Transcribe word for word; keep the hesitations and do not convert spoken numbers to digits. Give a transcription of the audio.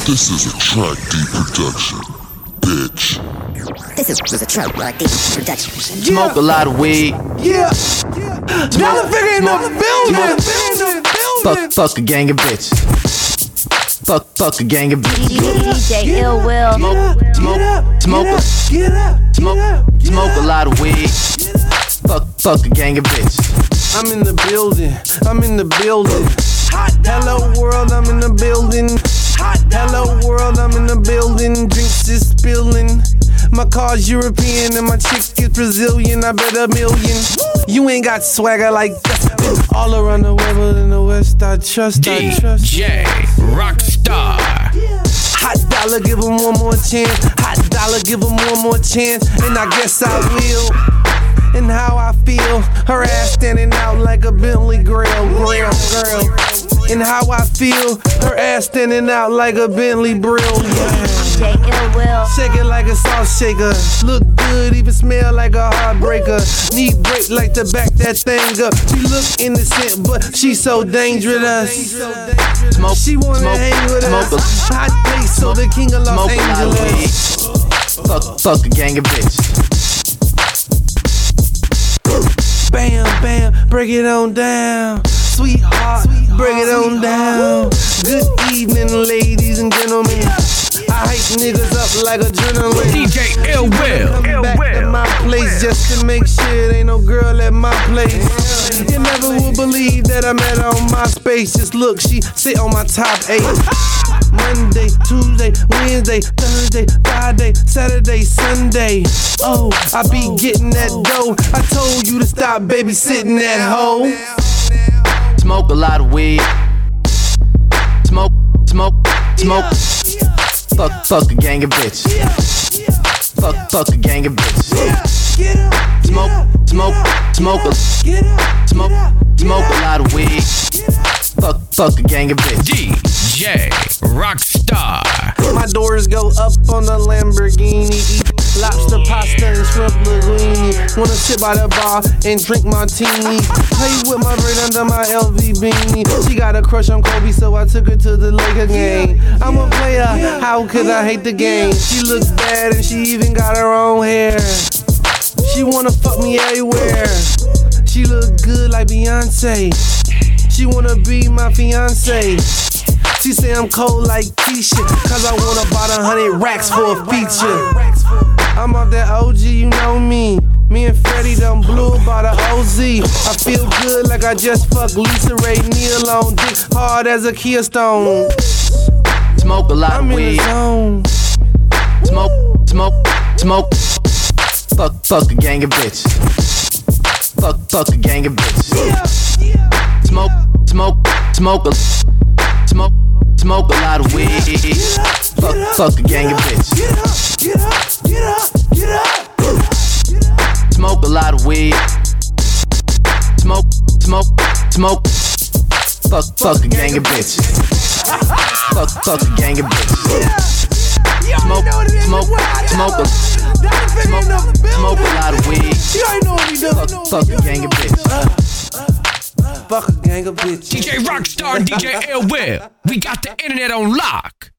This is a Track D production, bitch. This is, was a Track D production. Yeah. Smoke a lot of weed. Yeah. yeah. Dollar figure in the building. Fuck, fuck a gang of bitches. Fuck, fuck a gang of bitches. D J Ill Will. Smoke, smoke, smoke a, smoke, smoke a lot of weed. Fuck, fuck a gang of bitches. I'm in the building. I'm in the building. Hello world, I'm in the building. Hello world, I'm in the building. Drinks is spilling. My car's European and my chick is Brazilian. I bet a million. You ain't got swagger like that. All around the world in the West, I trust, I trust. D J Rockstar. Hot dollar, give him one more chance. Hot dollar, give him one more chance. And I guess I will. And how I feel, her ass standing out like a Bentley grill, grill, grill. And how I feel, her ass standing out like a Bentley grill, yeah. D J Ill Will. Shake it like a salt shaker. Look good, even smell like a heartbreaker. Need break like to back that thing up. She look innocent, but she so dangerous. Smoke, she wanna smoke, hang with smoke us. Hot taste, so the king of Los Angeles. Fuck, fuck a gang of bitches. Bam, bam, break it on down. Sweetheart, break it on down. Good evening, ladies and gentlemen. I hype niggas up like adrenaline. D J Ill Will. Come back to my place just to make sure there ain't no girl at my place. You never would believe that I met her on MySpace. Just look, she sit on my top eight. Monday, Tuesday, Wednesday, Thursday, Friday, Saturday, Sunday. Oh, I be getting that dough. I told you to stop babysitting that hoe. Smoke a lot of weed. Smoke, smoke, smoke. Fuck, fuck a gang of bitches. Fuck, fuck a gang of bitches. Smoke, smoke, smoke a, smoke, smoke a lot of weed. Fuck, fuck a gang of bitches. D J Rockstar. My doors go up on the Lamborghini. Eat lobster pasta and shrimp linguine. Wanna sit by the bar and drink martini. Play with my brain under my L V beanie. She got a crush on Kobe, so I took her to the Laker game. I'm a player, how could I hate the game? She looks bad and she even got her own hair. She wanna fuck me everywhere. She look good like Beyonce. She wanna be my fiance. She say I'm cold like Keisha, cause I want about a hundred racks for a feature. I'm off that O G, you know me. Me and Freddie done blew about a O Z. I feel good like I just fucked Lisa Ray Neal on dick hard as a Kia Stone. Smoke a lot I'm of in weed. the zone. Smoke, smoke, smoke. Fuck, fuck a gang of bitches. Fuck, fuck a gang of bitches. Smoke, smoke, smoke a, smoke, smoke a lot of weed. Fuck, fuck a gang of bitches. Get up, get up, get up, get up. Smoke a lot of weed. Smoke, smoke, smoke. Fuck, fuck a gang of bitches. Fuck, fuck a gang of bitches. Smoke, smoke, smoke a, smoke, smoke a lot of weed. Fuck, fuck a gang of bitches. Fuck a gang of bitches. D J Rockstar, D J Ill Will. We got the internet on lock.